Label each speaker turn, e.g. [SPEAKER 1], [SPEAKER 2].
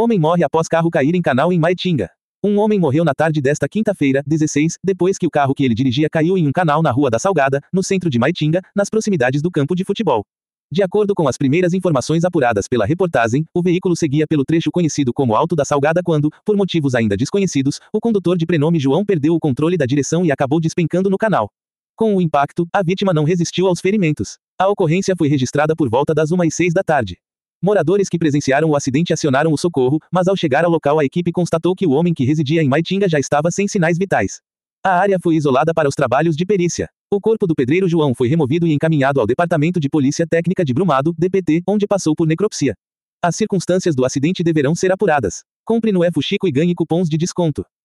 [SPEAKER 1] Homem morre após carro cair em canal em Maitinga. Um homem morreu na tarde desta quinta-feira, 16, depois que o carro que ele dirigia caiu em um canal na Rua da Salgada, no centro de Maitinga, nas proximidades do campo de futebol. De acordo com as primeiras informações apuradas pela reportagem, o veículo seguia pelo trecho conhecido como Alto da Salgada quando, por motivos ainda desconhecidos, o condutor de prenome João perdeu o controle da direção e acabou despencando no canal. Com o impacto, a vítima não resistiu aos ferimentos. A ocorrência foi registrada por volta das 1h06 da tarde. Moradores que presenciaram o acidente acionaram o socorro, mas ao chegar ao local a equipe constatou que o homem que residia em Maitinga já estava sem sinais vitais. A área foi isolada para os trabalhos de perícia. O corpo do pedreiro João foi removido e encaminhado ao Departamento de Polícia Técnica de Brumado, DPT, onde passou por necropsia. As circunstâncias do acidente deverão ser apuradas. Compre no Fuxico e ganhe cupons de desconto.